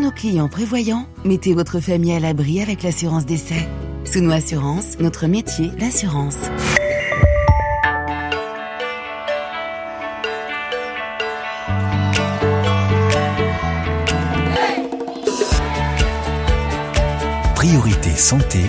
nos clients prévoyants, mettez votre famille à l'abri avec l'assurance décès. Souno Assurance, notre métier, l'assurance. Priorité santé.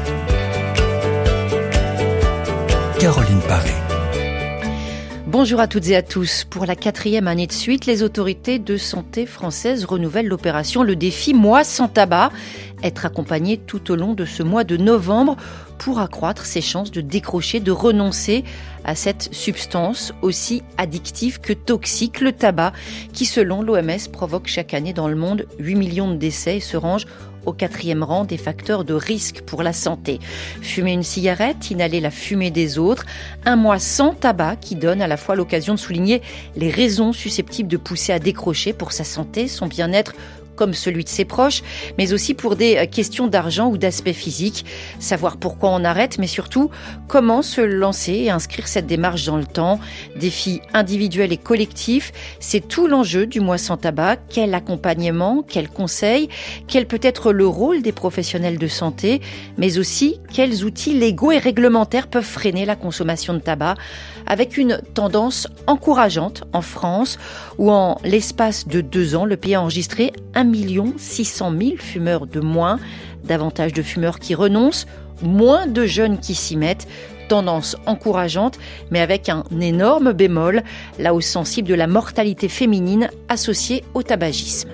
Caroline Paré. Bonjour à toutes et à tous. Pour la 4e année de suite, les autorités de santé françaises renouvellent l'opération Le Défi Mois sans tabac. Être accompagné tout au long de ce mois de novembre pour accroître ses chances de décrocher, de renoncer à cette substance aussi addictive que toxique, le tabac, qui selon l'OMS provoque chaque année dans le monde 8 millions de décès et se range au 4e rang des facteurs de risque pour la santé. Fumer une cigarette, inhaler la fumée des autres, un mois sans tabac qui donne à la fois l'occasion de souligner les raisons susceptibles de pousser à décrocher pour sa santé, son bien-être, comme celui de ses proches, mais aussi pour des questions d'argent ou d'aspect physique. Savoir pourquoi on arrête, mais surtout comment se lancer et inscrire cette démarche dans le temps. Défi individuel et collectif, c'est tout l'enjeu du mois sans tabac. Quel accompagnement, quels conseils, quel peut être le rôle des professionnels de santé, mais aussi quels outils légaux et réglementaires peuvent freiner la consommation de tabac, avec une tendance encourageante en France, où en l'espace de 2 ans, le pays a enregistré 1 600 000 fumeurs de moins, davantage de fumeurs qui renoncent, moins de jeunes qui s'y mettent. Tendance encourageante, mais avec un énorme bémol, la hausse sensible de la mortalité féminine associée au tabagisme.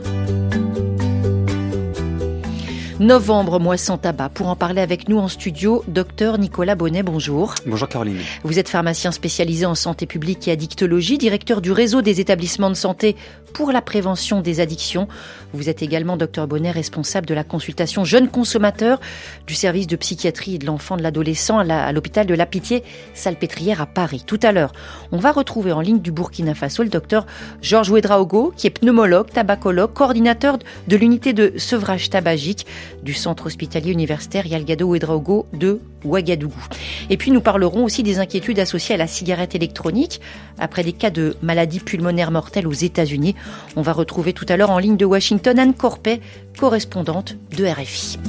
Novembre, mois sans tabac. Pour en parler avec nous en studio, docteur Nicolas Bonnet, bonjour. Bonjour Caroline. Vous êtes pharmacien spécialisé en santé publique et addictologie, directeur du réseau des établissements de santé pour la prévention des addictions. Vous êtes également, docteur Bonnet, responsable de la consultation jeunes consommateurs du service de psychiatrie et de l'enfant et de l'adolescent à l'hôpital de la Pitié-Salpêtrière à Paris. Tout à l'heure, on va retrouver en ligne du Burkina Faso le docteur Georges Ouedraogo, qui est pneumologue, tabacologue, coordinateur de l'unité de sevrage tabagique du centre hospitalier universitaire Yalgado Ouedraogo de Ouagadougou. Et puis nous parlerons aussi des inquiétudes associées à la cigarette électronique après des cas de maladies pulmonaires mortelles aux États-Unis. On va retrouver tout à l'heure en ligne de Washington Anne Corpet, correspondante de RFI.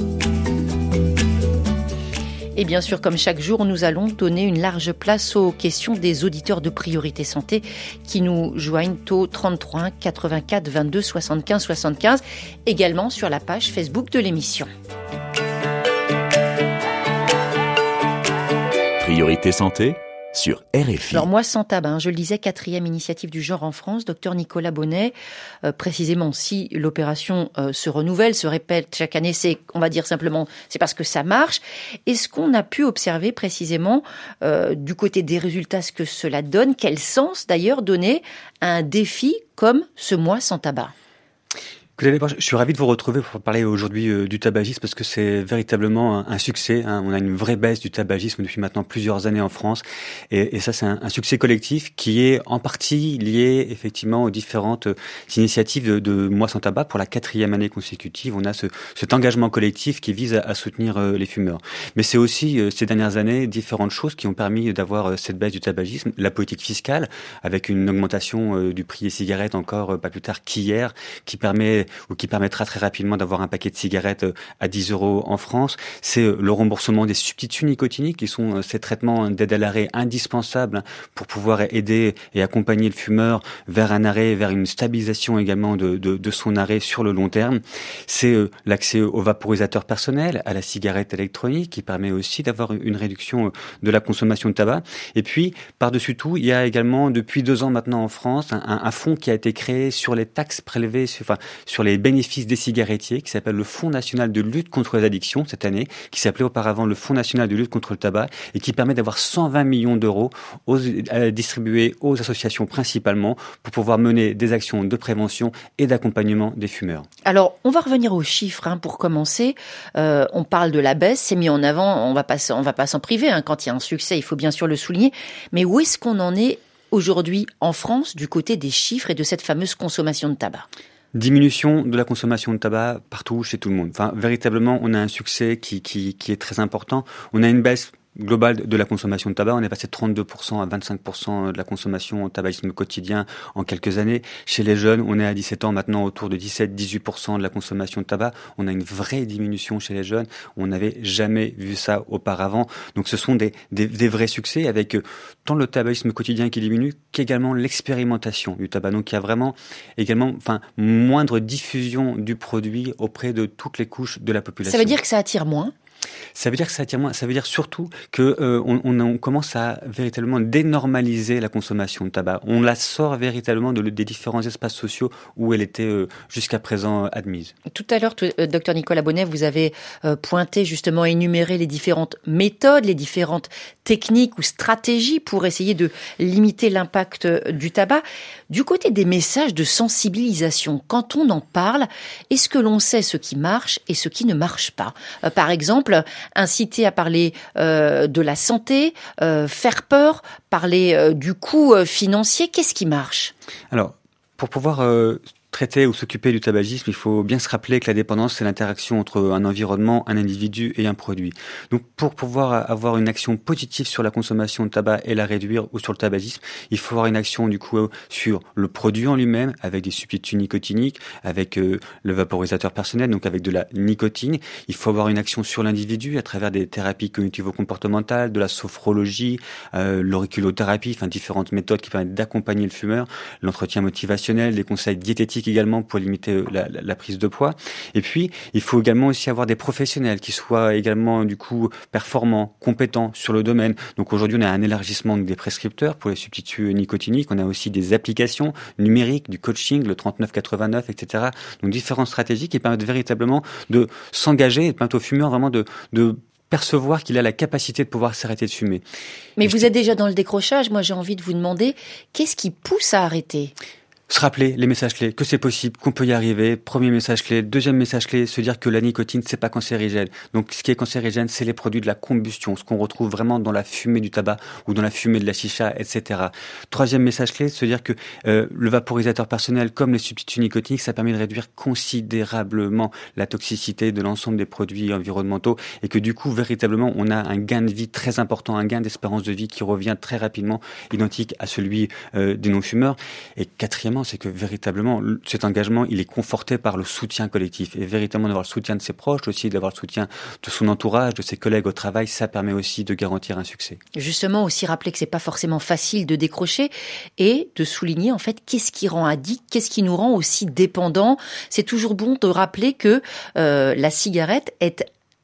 Et bien sûr, comme chaque jour, nous allons donner une large place aux questions des auditeurs de Priorité Santé qui nous joignent au 33 84 22 75 75, également sur la page Facebook de l'émission. Priorité santé sur RFI. Alors moi sans tabac, je le disais, 4e initiative du genre en France, docteur Nicolas Bonnet. Précisément, si l'opération se renouvelle, se répète chaque année, c'est, on va dire simplement, c'est parce que ça marche. Est-ce qu'on a pu observer précisément du côté des résultats ce que cela donne? Quel sens d'ailleurs donner à un défi comme ce mois sans tabac? Je suis ravi de vous retrouver pour parler aujourd'hui du tabagisme parce que c'est véritablement un succès. On a une vraie baisse du tabagisme depuis maintenant plusieurs années en France et ça c'est un succès collectif qui est en partie lié effectivement aux différentes initiatives de Mois sans tabac. Pour la 4e année consécutive, on a cet engagement collectif qui vise à soutenir les fumeurs. Mais c'est aussi ces dernières années différentes choses qui ont permis d'avoir cette baisse du tabagisme. La politique fiscale avec une augmentation du prix des cigarettes encore pas plus tard qu'hier qui permettra très rapidement d'avoir un paquet de cigarettes à 10 € en France. C'est le remboursement des substituts nicotiniques qui sont ces traitements d'aide à l'arrêt indispensables pour pouvoir aider et accompagner le fumeur vers un arrêt, vers une stabilisation également de son arrêt sur le long terme. C'est l'accès aux vaporisateurs personnels, à la cigarette électronique qui permet aussi d'avoir une réduction de la consommation de tabac. Et puis, par-dessus tout, il y a également depuis 2 ans maintenant en France un fonds qui a été créé sur les taxes prélevées sur les bénéfices des cigarettiers, qui s'appelle le Fonds national de lutte contre les addictions cette année, qui s'appelait auparavant le Fonds national de lutte contre le tabac, et qui permet d'avoir 120 millions d'euros distribués aux associations principalement pour pouvoir mener des actions de prévention et d'accompagnement des fumeurs. Alors, on va revenir aux chiffres pour commencer. On parle de la baisse, c'est mis en avant, on va pas s'en priver. Quand il y a un succès, il faut bien sûr le souligner. Mais où est-ce qu'on en est aujourd'hui en France du côté des chiffres et de cette fameuse consommation de tabac? Diminution de la consommation de tabac partout, chez tout le monde. Véritablement, on a un succès qui est très important. On a une baisse globale de la consommation de tabac. On est passé de 32% à 25% de la consommation en tabagisme quotidien en quelques années. Chez les jeunes, on est à 17 ans maintenant autour de 17-18% de la consommation de tabac. On a une vraie diminution chez les jeunes. On n'avait jamais vu ça auparavant. Donc ce sont des vrais succès avec tant le tabagisme quotidien qui diminue qu'également l'expérimentation du tabac. Donc il y a vraiment également moindre diffusion du produit auprès de toutes les couches de la population. Ça veut dire que ça attire moins ? Ça veut dire que ça attire moins. Ça veut dire surtout que on commence à véritablement dénormaliser la consommation de tabac. On la sort véritablement des différents espaces sociaux où elle était jusqu'à présent admise. Tout à l'heure, Dr Nicolas Bonnet, vous avez pointé justement, énuméré les différentes méthodes, les différentes techniques ou stratégies pour essayer de limiter l'impact du tabac. Du côté des messages de sensibilisation, quand on en parle, est-ce que l'on sait ce qui marche et ce qui ne marche pas ? Par exemple, inciter à parler de la santé, faire peur, parler du coût financier, qu'est-ce qui marche ? Alors, pour pouvoir traiter ou s'occuper du tabagisme, il faut bien se rappeler que la dépendance, c'est l'interaction entre un environnement, un individu et un produit. Donc, pour pouvoir avoir une action positive sur la consommation de tabac et la réduire ou sur le tabagisme, il faut avoir une action du coup sur le produit en lui-même avec des substituts nicotiniques, avec le vaporisateur personnel, donc avec de la nicotine. Il faut avoir une action sur l'individu à travers des thérapies cognitivo-comportementales, de la sophrologie, l'auriculothérapie, différentes méthodes qui permettent d'accompagner le fumeur, l'entretien motivationnel, des conseils diététiques également pour limiter la prise de poids. Et puis, il faut également aussi avoir des professionnels qui soient également du coup performants, compétents sur le domaine. Donc aujourd'hui, on a un élargissement des prescripteurs pour les substituts nicotiniques. On a aussi des applications numériques, du coaching, le 3989, etc. Donc différentes stratégies qui permettent véritablement de s'engager et de permettre au fumeur vraiment de percevoir qu'il a la capacité de pouvoir s'arrêter de fumer. Mais vous êtes déjà dans le décrochage. Moi, j'ai envie de vous demander, qu'est-ce qui pousse à arrêter ? Se rappeler les messages clés, que c'est possible, qu'on peut y arriver. Premier message clé. Deuxième message clé, se dire que la nicotine, c'est pas cancérigène. Donc, ce qui est cancérigène, c'est les produits de la combustion, ce qu'on retrouve vraiment dans la fumée du tabac ou dans la fumée de la chicha, etc. Troisième message clé, se dire que le vaporisateur personnel, comme les substituts nicotiniques, ça permet de réduire considérablement la toxicité de l'ensemble des produits environnementaux et que du coup, véritablement, on a un gain de vie très important, un gain d'espérance de vie qui revient très rapidement, identique à celui des non-fumeurs. Et quatrièmement, c'est que véritablement, cet engagement, il est conforté par le soutien collectif. Et véritablement d'avoir le soutien de ses proches, aussi d'avoir le soutien de son entourage, de ses collègues au travail, ça permet aussi de garantir un succès. Justement, aussi rappeler que c'est pas forcément facile de décrocher et de souligner en fait qu'est-ce qui rend addict, qu'est-ce qui nous rend aussi dépendants. C'est toujours bon de rappeler que la cigarette est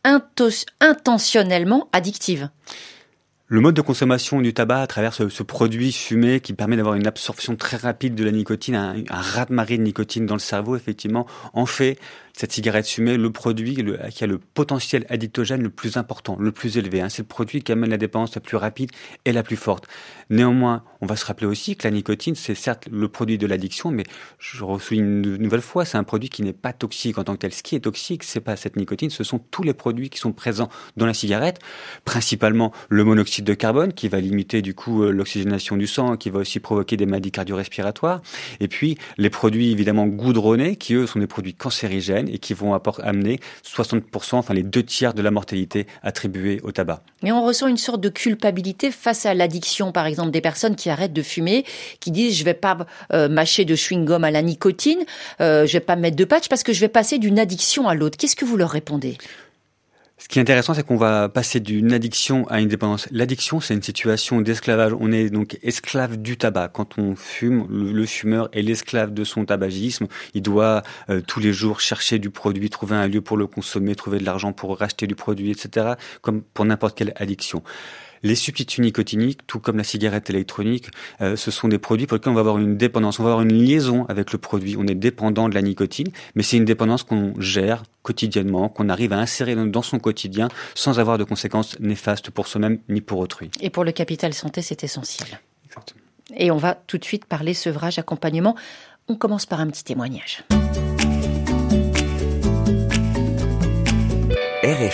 intentionnellement addictive. Le mode de consommation du tabac à travers ce produit fumé qui permet d'avoir une absorption très rapide de la nicotine, un raz-de-marée de nicotine dans le cerveau, effectivement, en fait cette cigarette fumée le produit qui a le potentiel addictogène le plus important, le plus élevé. C'est le produit qui amène la dépendance la plus rapide et la plus forte. Néanmoins, on va se rappeler aussi que la nicotine, c'est certes le produit de l'addiction, mais je souligne une nouvelle fois, c'est un produit qui n'est pas toxique en tant que tel. Ce qui est toxique, c'est pas cette nicotine, ce sont tous les produits qui sont présents dans la cigarette, principalement le monoxyde de carbone qui va limiter du coup l'oxygénation du sang, qui va aussi provoquer des maladies cardio-respiratoires, et puis les produits évidemment goudronnés qui eux sont des produits cancérigènes et qui vont amener 60%, les 2/3 de la mortalité attribuée au tabac. Mais on ressent une sorte de culpabilité face à l'addiction, par exemple des personnes qui arrêtent de fumer, qui disent je vais pas mâcher de chewing-gum à la nicotine, je vais pas mettre de patch parce que je vais passer d'une addiction à l'autre. Qu'est-ce que vous leur répondez ? Ce qui est intéressant, c'est qu'on va passer d'une addiction à une dépendance. L'addiction, c'est une situation d'esclavage. On est donc esclave du tabac. Quand on fume, le fumeur est l'esclave de son tabagisme. Il doit tous les jours chercher du produit, trouver un lieu pour le consommer, trouver de l'argent pour racheter du produit, etc. Comme pour n'importe quelle addiction. Les substituts nicotiniques, tout comme la cigarette électronique, ce sont des produits pour lesquels on va avoir une dépendance, on va avoir une liaison avec le produit. On est dépendant de la nicotine, mais c'est une dépendance qu'on gère quotidiennement, qu'on arrive à insérer dans son quotidien sans avoir de conséquences néfastes pour soi-même ni pour autrui. Et pour le capital santé, c'est essentiel. Exactement. Et on va tout de suite parler sevrage, accompagnement. On commence par un petit témoignage. RFI.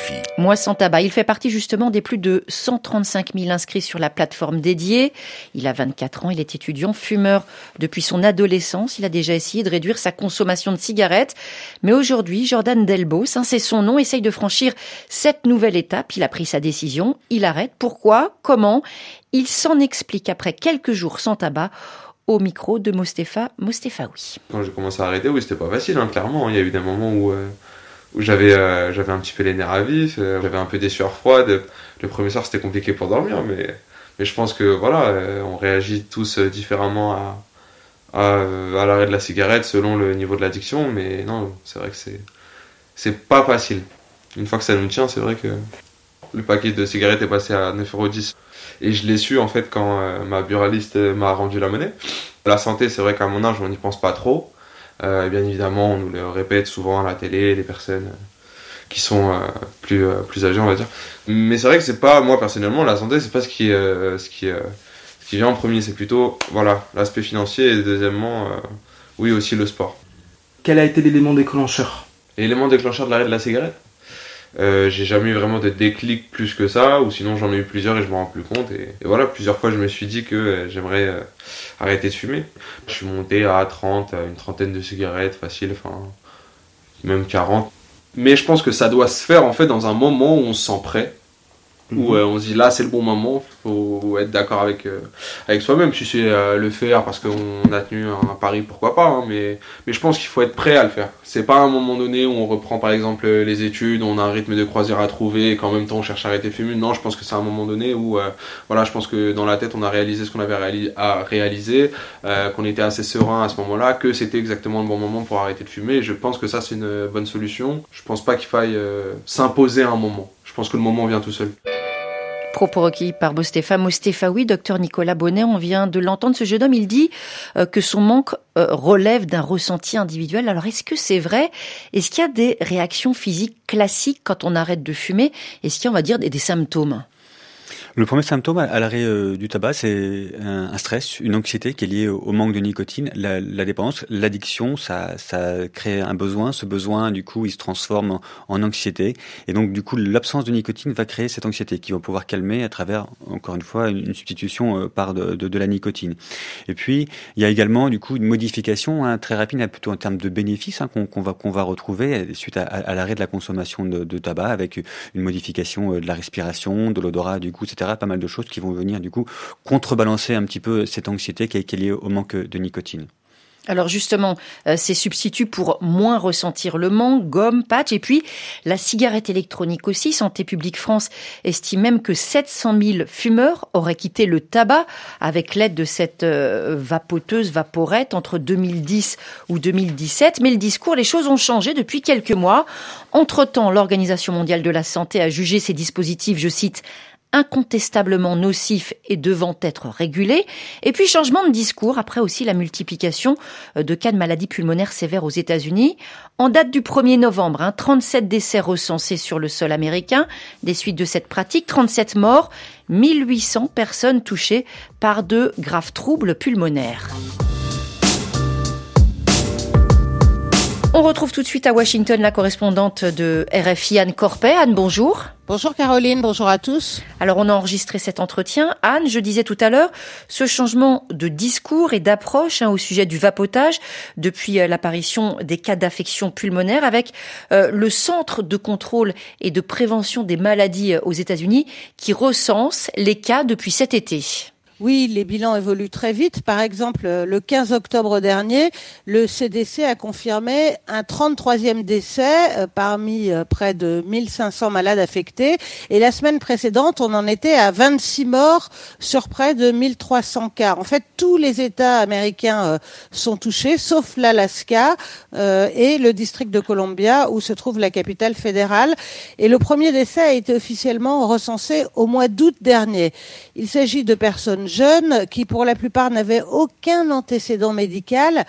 Moi sans tabac. Il fait partie justement des plus de 135 000 inscrits sur la plateforme dédiée. Il a 24 ans, il est étudiant, fumeur depuis son adolescence. Il a déjà essayé de réduire sa consommation de cigarettes. Mais aujourd'hui, Jordan Delbos, c'est son nom, essaye de franchir cette nouvelle étape. Il a pris sa décision, il arrête. Pourquoi ? Comment ? Il s'en explique après quelques jours sans tabac au micro de Mostefa Mostefaoui. Quand j'ai commencé à arrêter, oui, c'était pas facile, clairement. Il y a eu des moments où j'avais un petit peu les nerfs à vif, j'avais un peu des sueurs froides. Le premier soir, c'était compliqué pour dormir, mais je pense que voilà, on réagit tous différemment à l'arrêt de la cigarette selon le niveau de l'addiction, mais non, c'est vrai que c'est pas facile. Une fois que ça nous tient, c'est vrai que le paquet de cigarettes est passé à 9,10 €. Et je l'ai su en fait quand ma buraliste m'a rendu la monnaie. La santé, c'est vrai qu'à mon âge, on n'y pense pas trop. Bien évidemment, on nous le répète souvent à la télé, les personnes qui sont plus âgées, on va dire. Mais c'est vrai que c'est pas, moi personnellement, la santé, c'est pas ce qui vient en premier. C'est plutôt, voilà, l'aspect financier et deuxièmement, oui, aussi le sport. Quel a été l'élément déclencheur ? L'élément déclencheur de l'arrêt de la cigarette ? J'ai jamais eu vraiment de déclic plus que ça, ou sinon j'en ai eu plusieurs et je me rends plus compte. Et voilà, plusieurs fois je me suis dit que j'aimerais arrêter de fumer. Je suis monté à 30, une trentaine de cigarettes facile, enfin même 40. Mais je pense que ça doit se faire en fait dans un moment où on se sent prêt, où on se dit là c'est le bon moment, faut être d'accord avec soi-même. Si c'est le faire parce qu'on a tenu un pari, pourquoi pas, mais je pense qu'il faut être prêt à le faire. C'est pas à un moment donné où on reprend par exemple les études, on a un rythme de croisière à trouver et qu'en même temps on cherche à arrêter de fumer. Non, je pense que c'est à un moment donné où voilà, je pense que dans la tête on a réalisé ce qu'on avait à réaliser, qu'on était assez serein à ce moment-là, que c'était exactement le bon moment pour arrêter de fumer. Et je pense que ça c'est une bonne solution. Je pense pas qu'il faille s'imposer un moment. Je pense que le moment vient tout seul. Propos recueillis par Mostefa Mostefaoui, docteur Nicolas Bonnet, on vient de l'entendre. Ce jeune homme, il dit que son manque relève d'un ressenti individuel. Alors, est-ce que c'est vrai ? Est-ce qu'il y a des réactions physiques classiques quand on arrête de fumer ? Est-ce qu'il y a, on va dire, des symptômes ? Le premier symptôme à l'arrêt du tabac, c'est un stress, une anxiété qui est liée au manque de nicotine, la dépendance, l'addiction, ça crée un besoin. Ce besoin, du coup, il se transforme en anxiété. Et donc, du coup, l'absence de nicotine va créer cette anxiété qui va pouvoir calmer à travers, encore une fois, une substitution par de la nicotine. Et puis, il y a également, du coup, une modification très rapide, plutôt en termes de bénéfices, qu'on va retrouver suite à l'arrêt de la consommation de tabac, avec une modification de la respiration, de l'odorat, du coup, etc. Pas mal de choses qui vont venir du coup contrebalancer un petit peu cette anxiété qui est liée au manque de nicotine. Alors justement, ces substituts pour moins ressentir le manque, gomme, patch, et puis la cigarette électronique aussi. Santé publique France estime même que 700 000 fumeurs auraient quitté le tabac avec l'aide de cette vapoteuse, vaporette entre 2010 ou 2017. Mais le discours, les choses ont changé depuis quelques mois. Entre-temps, l'Organisation mondiale de la santé a jugé ces dispositifs, je cite, incontestablement nocif et devant être régulé. Et puis changement de discours, après aussi la multiplication de cas de maladies pulmonaires sévères aux États-Unis. En date du 1er novembre, 37 décès recensés sur le sol américain des suites de cette pratique, 37 morts, 1800 personnes touchées par de graves troubles pulmonaires. On retrouve tout de suite à Washington la correspondante de RFI, Anne Corpet. Anne, bonjour. Bonjour Caroline, bonjour à tous. Alors on a enregistré cet entretien. Anne, je disais tout à l'heure, ce changement de discours et d'approche au sujet du vapotage depuis l'apparition des cas d'affection pulmonaire avec le Centre de contrôle et de prévention des maladies aux États-Unis qui recense les cas depuis cet été. Oui, les bilans évoluent très vite. Par exemple, le 15 octobre dernier, le CDC a confirmé un 33e décès parmi près de 1500 malades affectés. Et la semaine précédente, on en était à 26 morts sur près de 1300 cas. En fait, tous les États américains sont touchés, sauf l'Alaska et le district de Columbia, où se trouve la capitale fédérale. Et le premier décès a été officiellement recensé au mois d'août dernier. Il s'agit de personnes jeunes qui, pour la plupart, n'avaient aucun antécédent médical.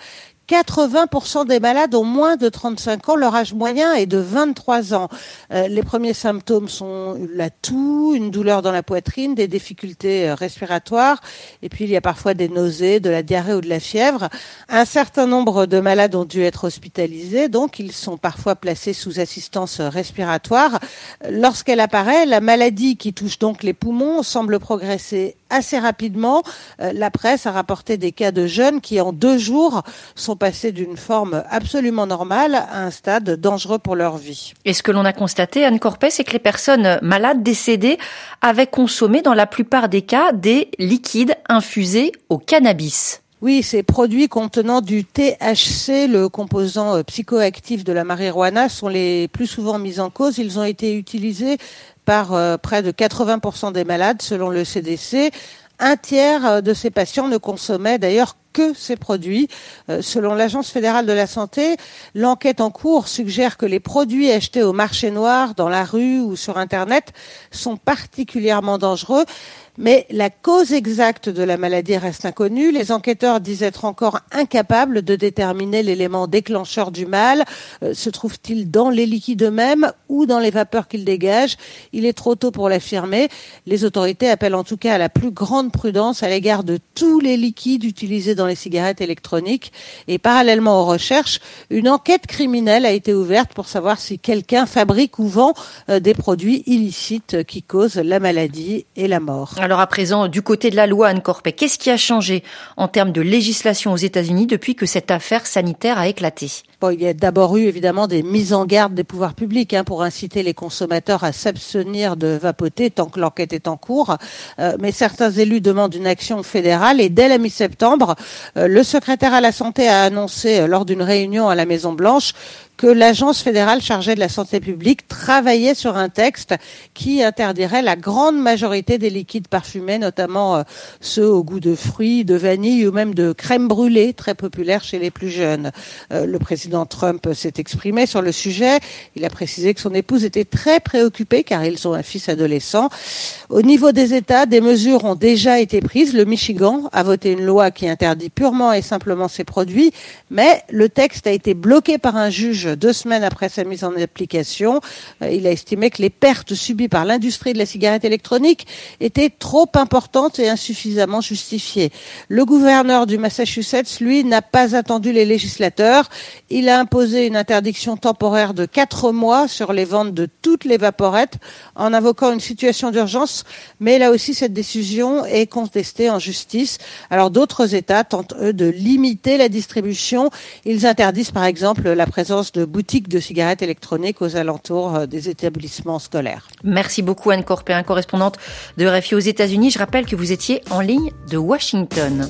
80% des malades ont moins de 35 ans, leur âge moyen est de 23 ans. Les premiers symptômes sont la toux, une douleur dans la poitrine, des difficultés respiratoires, et puis il y a parfois des nausées, de la diarrhée ou de la fièvre. Un certain nombre de malades ont dû être hospitalisés, donc ils sont parfois placés sous assistance respiratoire. Lorsqu'elle apparaît, la maladie qui touche donc les poumons semble progresser assez rapidement. La presse a rapporté des cas de jeunes qui, en 2 jours, sont passés d'une forme absolument normale à un stade dangereux pour leur vie. Et ce que l'on a constaté, Anne Corpet, c'est que les personnes malades décédées avaient consommé, dans la plupart des cas, des liquides infusés au cannabis. Oui, ces produits contenant du THC, le composant psychoactif de la marijuana, sont les plus souvent mis en cause. Ils ont été utilisés par près de 80% des malades, selon le CDC. Un tiers de ces patients ne consommaient d'ailleurs que ces produits. Selon l'Agence fédérale de la santé, l'enquête en cours suggère que les produits achetés au marché noir, dans la rue ou sur Internet sont particulièrement dangereux. Mais la cause exacte de la maladie reste inconnue. Les enquêteurs disent être encore incapables de déterminer l'élément déclencheur du mal. Se trouve-t-il dans les liquides eux-mêmes ou dans les vapeurs qu'ils dégagent? Il est trop tôt pour l'affirmer. Les autorités appellent en tout cas à la plus grande prudence à l'égard de tous les liquides utilisés dans les cigarettes électroniques. Et parallèlement aux recherches, une enquête criminelle a été ouverte pour savoir si quelqu'un fabrique ou vend des produits illicites qui causent la maladie et la mort. Alors à présent, du côté de la loi, Anne Corpet, qu'est-ce qui a changé en termes de législation aux États-Unis depuis que cette affaire sanitaire a éclaté? Il y a d'abord eu évidemment des mises en garde des pouvoirs publics pour inciter les consommateurs à s'abstenir de vapoter tant que l'enquête est en cours. Mais certains élus demandent une action fédérale et dès la mi-septembre, le secrétaire à la santé a annoncé lors d'une réunion à la Maison-Blanche que l'agence fédérale chargée de la santé publique travaillait sur un texte qui interdirait la grande majorité des liquides parfumés, notamment ceux au goût de fruits, de vanille ou même de crème brûlée, très populaire chez les plus jeunes. Le président Trump s'est exprimé sur le sujet. Il a précisé que son épouse était très préoccupée car ils ont un fils adolescent. Au niveau des États, des mesures ont déjà été prises. Le Michigan a voté une loi qui interdit purement et simplement ces produits, mais le texte a été bloqué par un juge 2 semaines après sa mise en application. Il a estimé que les pertes subies par l'industrie de la cigarette électronique étaient trop importantes et insuffisamment justifiées. Le gouverneur du Massachusetts, lui, n'a pas attendu les législateurs. Il a imposé une interdiction temporaire de 4 mois sur les ventes de toutes les vaporettes en invoquant une situation d'urgence. Mais là aussi, cette décision est contestée en justice. Alors d'autres États tentent, eux, de limiter la distribution. Ils interdisent, par exemple, la présence de boutiques de cigarettes électroniques aux alentours des établissements scolaires. Merci beaucoup Anne Corpet, correspondante de RFI aux États-Unis. Je rappelle que vous étiez en ligne de Washington.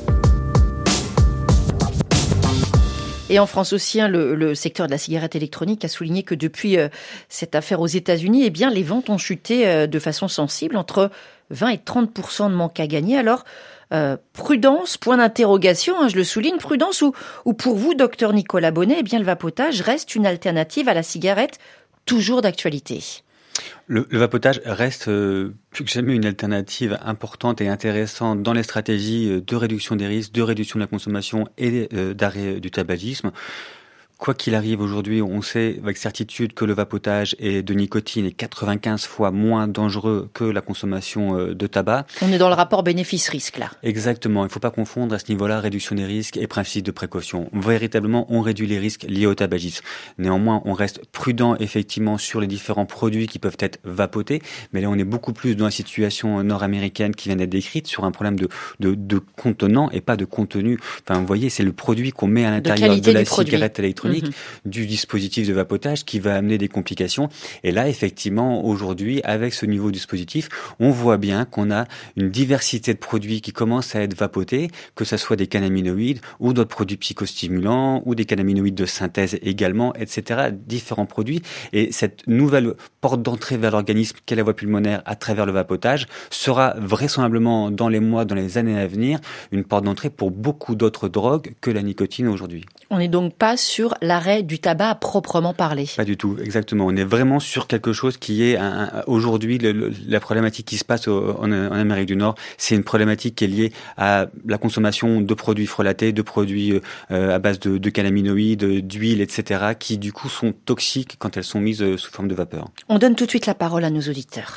Et en France aussi, le secteur de la cigarette électronique a souligné que depuis cette affaire aux États-Unis, les ventes ont chuté de façon sensible, entre 20 et 30% de manque à gagner. Alors, prudence, point d'interrogation, je le souligne, prudence ou pour vous, docteur Nicolas Bonnet, le vapotage reste une alternative à la cigarette, toujours d'actualité. Le vapotage reste plus que jamais une alternative importante et intéressante dans les stratégies de réduction des risques, de réduction de la consommation et d'arrêt du tabagisme. Quoi qu'il arrive aujourd'hui, on sait avec certitude que le vapotage de nicotine est 95 fois moins dangereux que la consommation de tabac. On est dans le rapport bénéfice-risque là. Exactement, il ne faut pas confondre à ce niveau-là réduction des risques et principe de précaution. Véritablement, on réduit les risques liés au tabagisme. Néanmoins, on reste prudent effectivement sur les différents produits qui peuvent être vapotés, mais là on est beaucoup plus dans la situation nord-américaine qui vient d'être décrite sur un problème de contenant et pas de contenu. Enfin, vous voyez, c'est le produit qu'on met à l'intérieur de la cigarette électronique, du dispositif de vapotage qui va amener des complications. Et là, effectivement, aujourd'hui, avec ce nouveau dispositif, on voit bien qu'on a une diversité de produits qui commencent à être vapotés, que ce soit des cannabinoïdes ou d'autres produits psychostimulants ou des cannabinoïdes de synthèse également, etc. Différents produits. Et cette nouvelle porte d'entrée vers l'organisme qu'est la voie pulmonaire à travers le vapotage sera vraisemblablement dans les mois, dans les années à venir, une porte d'entrée pour beaucoup d'autres drogues que la nicotine aujourd'hui. On n'est donc pas sur l'arrêt du tabac à proprement parler. Pas du tout, exactement. On est vraiment sur quelque chose qui est aujourd'hui la problématique qui se passe en Amérique du Nord. C'est une problématique qui est liée à la consommation de produits frelatés, de produits à base de cannabinoïdes, d'huile, etc., qui du coup sont toxiques quand elles sont mises sous forme de vapeur. On donne tout de suite la parole à nos auditeurs.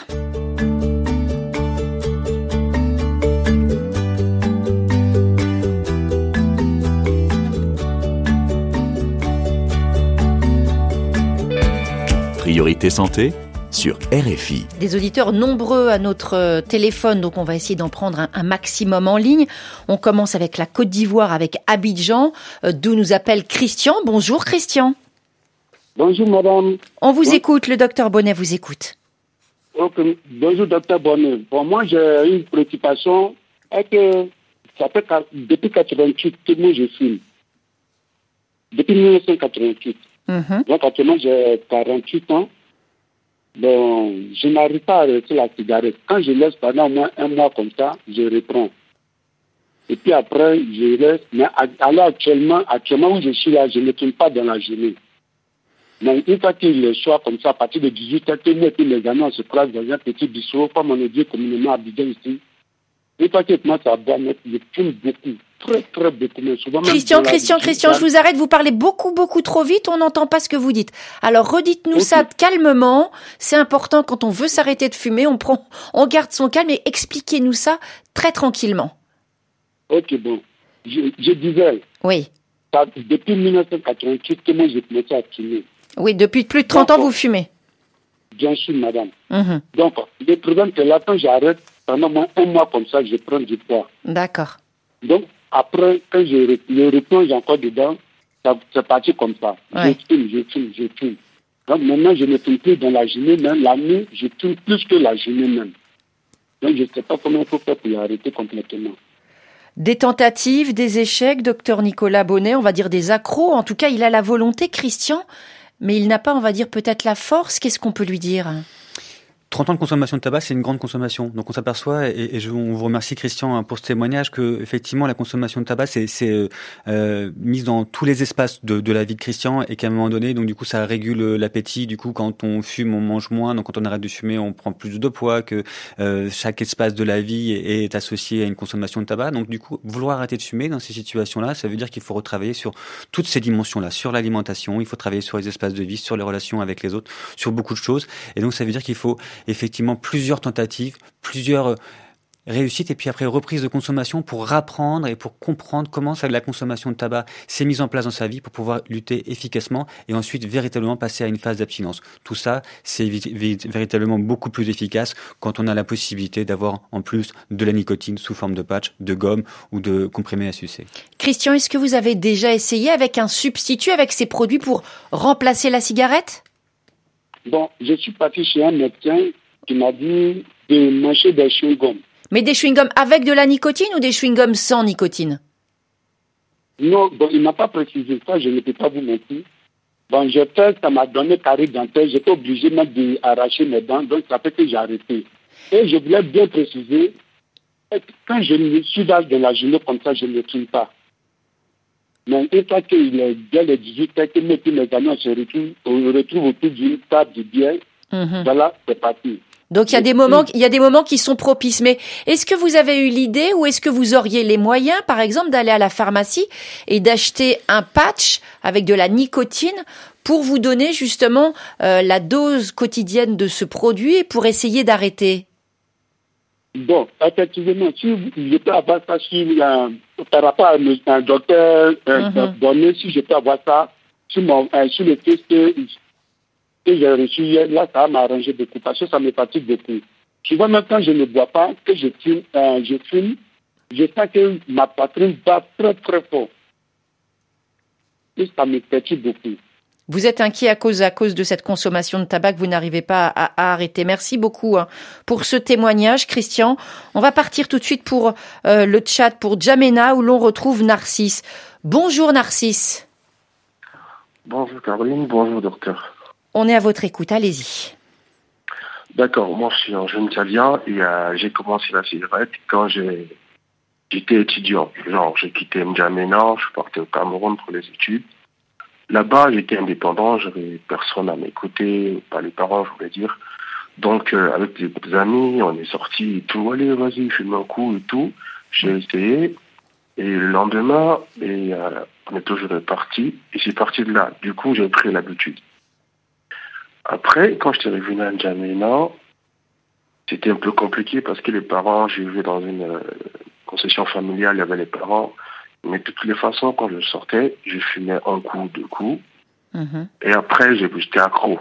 Priorité santé sur RFI. Des auditeurs nombreux à notre téléphone, donc on va essayer d'en prendre un maximum en ligne. On commence avec la Côte d'Ivoire, avec Abidjan, d'où nous appelle Christian. Bonjour Christian. Bonjour madame. On vous écoute, le docteur Bonnet vous écoute. Okay. Bonjour docteur Bonnet. Pour moi j'ai une préoccupation, est que ça fait depuis 88 que moi je fume. Depuis 1988. Donc actuellement j'ai 48 ans. Bon, je n'arrive pas à arrêter la cigarette. Quand je laisse pendant au moins un mois comme ça, je reprends. Et puis après, je laisse. Mais alors actuellement où je suis là, je ne fume pas dans la journée. Mais une fois qu'il est soir comme ça, à partir de 18h, moi et puis mes amis, on se croise dans un petit bistrot, comme on est dit communément à Abidjan ici. Une fois qu'il commence à boire, je fume beaucoup. Très beaucoup. Mais souvent Christian, je vous arrête, vous parlez beaucoup trop vite, on n'entend pas ce que vous dites. Alors redites-nous ça calmement, c'est important quand on veut s'arrêter de fumer, on garde son calme et expliquez-nous ça très tranquillement. Ok, bon. Je disais. Oui. Depuis 1988 que moi j'ai commencé à fumer. Oui, depuis plus de 30 ans vous fumez. Bien sûr, madame. Donc, le problème c'est là, quand j'arrête, pendant un mois comme ça, je prends du poids. D'accord. Donc, après, quand je replonge encore dedans, c'est parti comme ça. Ouais. Je fume. Donc maintenant, je ne fume plus dans la journée, même la nuit, je fume plus que la journée même. Donc je ne sais pas comment il faut faire pour l'arrêter complètement. Des tentatives, des échecs, docteur Nicolas Bonnet, on va dire des accros. En tout cas, il a la volonté, Christian, mais il n'a pas, on va dire, peut-être la force. Qu'est-ce qu'on peut lui dire ? 30 ans de consommation de tabac, c'est une grande consommation. Donc on s'aperçoit, on vous remercie Christian pour ce témoignage, que effectivement la consommation de tabac c'est mise dans tous les espaces de la vie de Christian, et qu'à un moment donné, donc du coup ça régule l'appétit. Du coup, quand on fume, on mange moins. Donc quand on arrête de fumer, on prend plus de poids. Que chaque espace de la vie est associé à une consommation de tabac. Donc du coup, vouloir arrêter de fumer dans ces situations-là, ça veut dire qu'il faut retravailler sur toutes ces dimensions-là, sur l'alimentation. Il faut travailler sur les espaces de vie, sur les relations avec les autres, sur beaucoup de choses. Et donc ça veut dire qu'il faut effectivement plusieurs tentatives, plusieurs réussites, et puis après reprise de consommation pour apprendre et pour comprendre comment la consommation de tabac s'est mise en place dans sa vie pour pouvoir lutter efficacement et ensuite véritablement passer à une phase d'abstinence. Tout ça, c'est véritablement beaucoup plus efficace quand on a la possibilité d'avoir en plus de la nicotine sous forme de patch, de gomme ou de comprimés à sucer. Christian, est-ce que vous avez déjà essayé avec un substitut, avec ces produits pour remplacer la cigarette ? Bon, je suis parti chez un médecin qui m'a dit de manger des chewing-gums. Mais des chewing-gums avec de la nicotine ou des chewing-gums sans nicotine ? Non, bon, il ne m'a pas précisé ça, je ne peux pas vous mentir. Bon, j'ai fait, ça m'a donné carie dentaire, j'étais obligé même d'arracher mes dents, donc ça fait que j'ai arrêté. Et je voulais bien préciser, quand je suis dans la journée comme ça, je ne fume pas. Mais une fois qu'il est bien les 18 heures, que mes amis se retrouvent autour d'une table de bière, voilà, c'est parti. Donc il y a des moments qui sont propices. Mais est-ce que vous avez eu l'idée, ou est-ce que vous auriez les moyens, par exemple, d'aller à la pharmacie et d'acheter un patch avec de la nicotine pour vous donner justement la dose quotidienne de ce produit pour essayer d'arrêter ? Bon, effectivement, si je peux avoir ça par rapport à un docteur donné, si je peux avoir ça sur le test que j'ai reçu hier, là, ça va m'arranger beaucoup parce que ça me fatigue beaucoup. Souvent, même quand je ne bois pas, que je fume, je sens que ma poitrine bat très très fort. Et ça me fatigue beaucoup. Vous êtes inquiet à cause de cette consommation de tabac que vous n'arrivez pas à arrêter. Merci beaucoup pour ce témoignage, Christian. On va partir tout de suite pour le chat, pour Djamena, où l'on retrouve Narcisse. Bonjour Narcisse. Bonjour Caroline, bonjour docteur. On est à votre écoute, allez-y. D'accord, moi je suis un jeune Italien et j'ai commencé la cigarette quand j'ai j'étais étudiant. Genre, j'ai quitté N'Djamena, je suis parti au Cameroun pour les études. Là-bas, j'étais indépendant, j'avais personne à mes côtés, pas les parents, je voulais dire. Donc, avec les amis, on est sortis et tout. Allez, vas-y, fume un coup et tout. J'ai essayé. Et le lendemain, on est toujours parti. Et c'est parti de là. Du coup, j'ai pris l'habitude. Après, quand j'étais revenu à N'Djamena, c'était un peu compliqué parce que les parents, j'ai vu dans une concession familiale, il y avait les parents. Mais de toutes les façons, quand je sortais, je fumais un coup, deux coups. Et après, j'étais accro.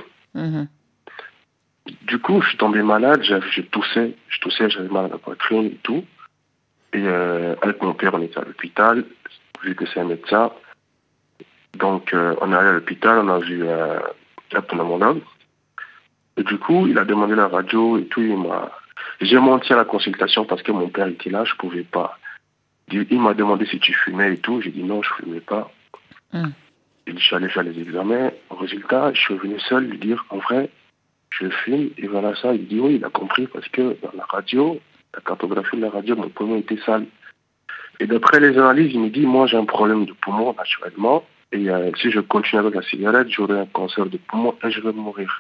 Du coup, je suis tombé malade, je toussais, j'avais mal à la poitrine et tout. Et avec mon père, on était à l'hôpital, vu que c'est un médecin. Donc, on est allé à l'hôpital, on a vu un pneumologue. Et du coup, il a demandé la radio et tout. J'ai menti à la consultation parce que mon père était là, je pouvais pas. Il m'a demandé si tu fumais et tout. J'ai dit non, je fumais pas. Et je suis allé faire les examens. Au résultat, je suis venu seul lui dire en vrai, je fume. Et voilà ça. Il dit oui, il a compris parce que dans la radio, la cartographie de la radio, mon poumon était sale. Et d'après les analyses, il me dit moi j'ai un problème de poumon naturellement. Et si je continue avec la cigarette, j'aurai un cancer de poumon et je vais mourir.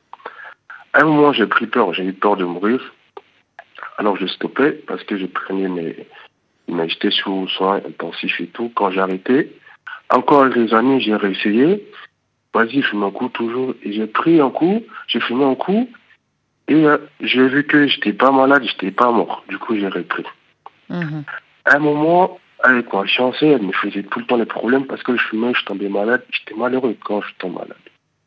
À un moment, j'ai pris peur, j'ai eu peur de mourir. Alors je stoppais parce que je prenais j'étais sous soins intensifs et tout. Quand j'ai arrêté, encore les amis, j'ai réessayé. Vas-y, fume un coup toujours. Et j'ai pris un coup, j'ai fumé un coup. Et j'ai vu que j'étais pas malade, j'étais pas mort. Du coup, j'ai repris. À un moment, avec ma fiancée, elle me faisait tout le temps les problèmes parce que je fumais, je tombais malade. J'étais malheureux quand je tombe malade.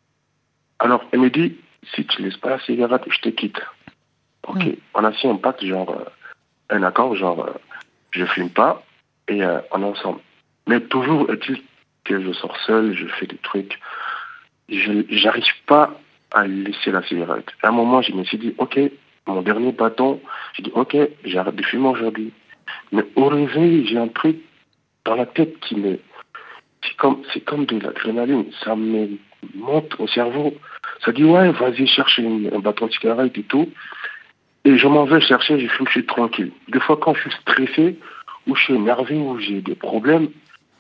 Alors, elle me dit, si tu laisses pas la cigarette, je te quitte. Ok, on a signé un pacte, genre, un accord, genre, je fume pas, et on est ensemble. Mais toujours est-il que je sors seul, je fais des trucs. J'arrive pas à laisser la cigarette. À un moment, je me suis dit, ok, mon dernier bâton, j'ai dit, ok, j'arrête de fumer aujourd'hui. Mais au réveil, j'ai un truc dans la tête qui me... C'est comme de l'adrénaline, ça me monte au cerveau. Ça dit, ouais, vas-y, cherche un bâton de cigarette et tout. Et je m'en vais chercher, je fume, je suis tranquille. Des fois, quand je suis stressé, ou je suis énervé, ou j'ai des problèmes,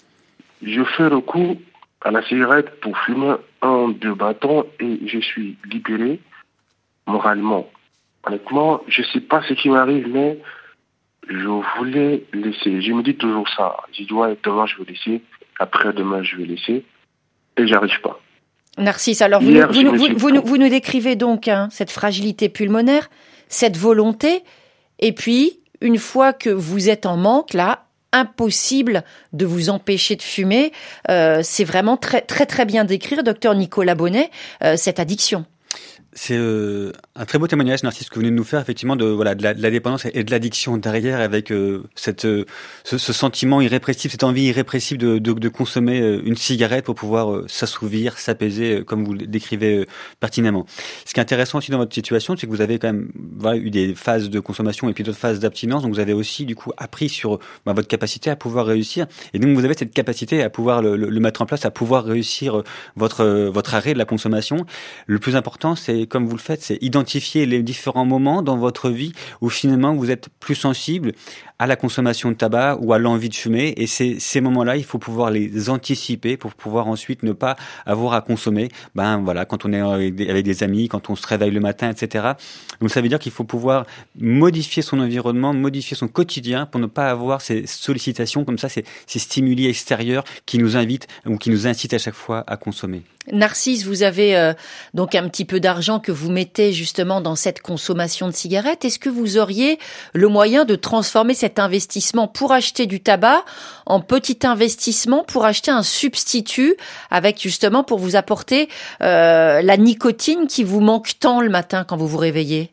je fais recours à la cigarette pour fumer 1-2 bâtons et je suis libéré moralement. Honnêtement, je sais pas ce qui m'arrive, mais je voulais laisser. Je me dis toujours ça. Je dis, ouais, demain je vais laisser, après-demain je vais laisser, et j'arrive pas. Narcisse, alors vous nous décrivez donc cette fragilité pulmonaire, cette volonté, et puis une fois que vous êtes en manque, là, impossible de vous empêcher de fumer. C'est vraiment très très très bien décrire, docteur Nicolas Bonnet, cette addiction. C'est un très beau témoignage, Narcisse, que vous venez de nous faire, effectivement, de la dépendance et de l'addiction derrière, avec ce sentiment irrépressible, cette envie irrépressible de consommer une cigarette pour pouvoir s'assouvir, s'apaiser, comme vous le décrivez pertinemment. Ce qui est intéressant aussi dans votre situation, c'est que vous avez quand même eu des phases de consommation et puis d'autres phases d'abstinence, donc vous avez aussi du coup appris sur votre capacité à pouvoir réussir, et donc vous avez cette capacité à pouvoir le mettre en place, à pouvoir réussir votre arrêt de la consommation. Le plus important, c'est, comme vous le faites, c'est identifier les différents moments dans votre vie où finalement vous êtes plus sensible à la consommation de tabac ou à l'envie de fumer, et ces moments-là, il faut pouvoir les anticiper pour pouvoir ensuite ne pas avoir à consommer. Quand on est avec des amis, quand on se réveille le matin, etc. Donc ça veut dire qu'il faut pouvoir modifier son environnement, modifier son quotidien pour ne pas avoir ces sollicitations comme ça, ces stimuli extérieurs qui nous invitent ou qui nous incitent à chaque fois à consommer. Narcisse, vous avez donc un petit peu d'argent que vous mettez justement dans cette consommation de cigarettes. Est-ce que vous auriez le moyen de transformer cet investissement pour acheter du tabac en petit investissement pour acheter un substitut avec justement pour vous apporter la nicotine qui vous manque tant le matin quand vous vous réveillez?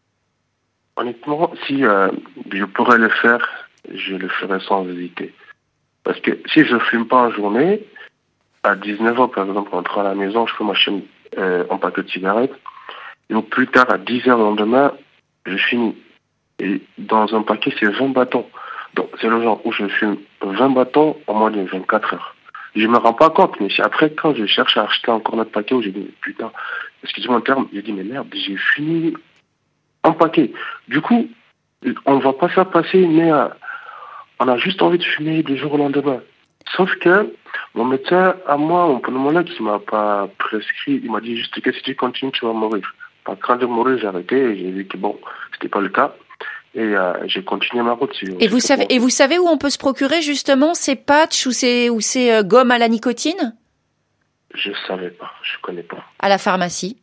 Honnêtement, si je pourrais le faire, je le ferais sans hésiter. Parce que si je ne fume pas en journée, à 19h, par exemple, en rentrant à la maison, je peux m'acheter un paquet de cigarettes. Et au plus tard, à 10h le lendemain, je finis. Et dans un paquet, c'est 20 bâtons. Donc, c'est le genre où je fume 20 bâtons en moins de 24 heures. Je me rends pas compte, mais c'est après, quand je cherche à acheter encore notre paquet, où j'ai dit, putain, excusez-moi le terme, j'ai dit, mais merde, j'ai fini un paquet. Du coup, on va pas faire passer, mais on a juste envie de fumer du jour au lendemain. Sauf que mon médecin, à moi, pour le moment, qui ne m'a pas prescrit, il m'a dit juste que si tu continues, tu vas mourir. Par crainte de mourir, j'ai arrêté et j'ai vu que bon, c'était pas le cas. Et j'ai continué ma route. Et vous savez où on peut se procurer justement ces patchs ou ces gommes à la nicotine? Je savais pas, je connais pas. À la pharmacie.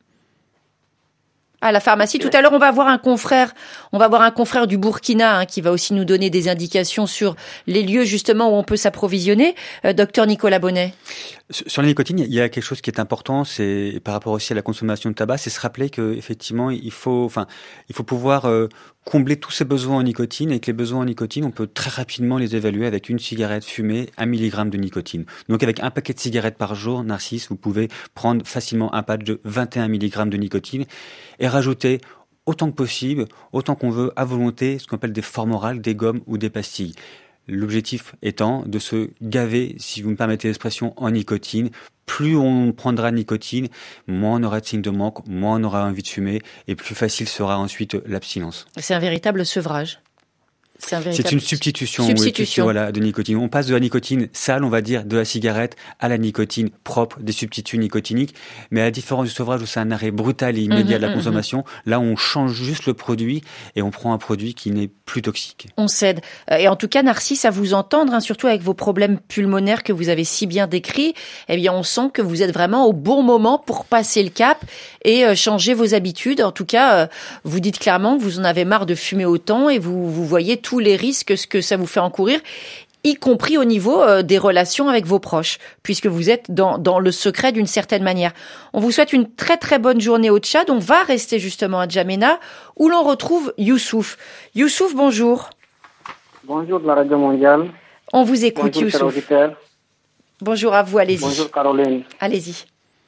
À la pharmacie. Tout à l'heure, on va avoir un confrère du Burkina qui va aussi nous donner des indications sur les lieux justement où on peut s'approvisionner. Docteur Nicolas Bonnet. Sur la nicotine, il y a quelque chose qui est important, c'est par rapport aussi à la consommation de tabac, c'est se rappeler que effectivement, il faut pouvoir combler tous ses besoins en nicotine, et que les besoins en nicotine, on peut très rapidement les évaluer avec une cigarette fumée, 1 milligramme de nicotine. Donc avec un paquet de cigarettes par jour, Narcisse, vous pouvez prendre facilement un patch de 21 milligrammes de nicotine et rajouter autant que possible, autant qu'on veut, à volonté, ce qu'on appelle des formes orales, des gommes ou des pastilles. L'objectif étant de se gaver, si vous me permettez l'expression, en nicotine. Plus on prendra de nicotine, moins on aura de signes de manque, moins on aura envie de fumer, et plus facile sera ensuite l'abstinence. C'est un véritable sevrage. C'est une substitution. Voilà, de nicotine. On passe de la nicotine sale, on va dire, de la cigarette, à la nicotine propre, des substituts nicotiniques. Mais à la différence du sevrage où c'est un arrêt brutal et immédiat de la consommation, là on change juste le produit et on prend un produit qui n'est plus toxique. On cède. Et en tout cas, Narcisse, à vous entendre, surtout avec vos problèmes pulmonaires que vous avez si bien décrits, eh bien on sent que vous êtes vraiment au bon moment pour passer le cap et changer vos habitudes. En tout cas, vous dites clairement que vous en avez marre de fumer autant et vous voyez tous les risques que ça vous fait encourir, y compris au niveau des relations avec vos proches, puisque vous êtes dans le secret d'une certaine manière. On vous souhaite une très très bonne journée au Tchad. On va rester justement à N'Djamena, où l'on retrouve Youssouf. Youssouf, bonjour. Bonjour de la Radio Mondiale. On vous écoute, bonjour, Youssouf. Bonjour à vous, allez-y. Bonjour Caroline. Allez-y.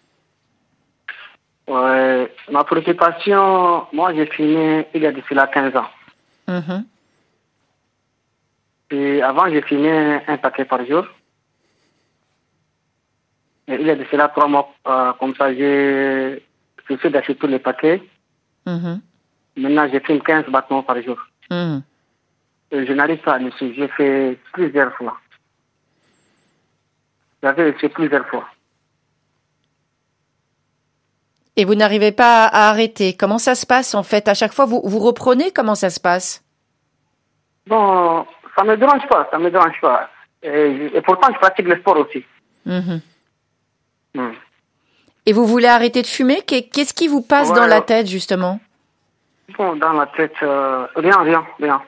Ma préoccupation, moi j'ai fumé il y a de cela 15 ans. Mm-hmm. Et avant, j'ai fumé un paquet par jour. Et il y a de cela 3 mois, comme ça, j'ai fait d'acheter tous les paquets. Mm-hmm. Maintenant, je fume 15 battements par jour. Mm-hmm. Et je n'arrive pas à me suivre. J'ai fait plusieurs fois. J'avais fait plusieurs fois. Et vous n'arrivez pas à arrêter. Comment ça se passe, en fait? À chaque fois, vous reprenez? Comment ça se passe? Bon, ça me dérange pas. Et pourtant, je pratique le sport aussi. Mm-hmm. Et vous voulez arrêter de fumer? Qu'est-ce qui vous passe dans la tête, justement? Bon, dans la tête, rien.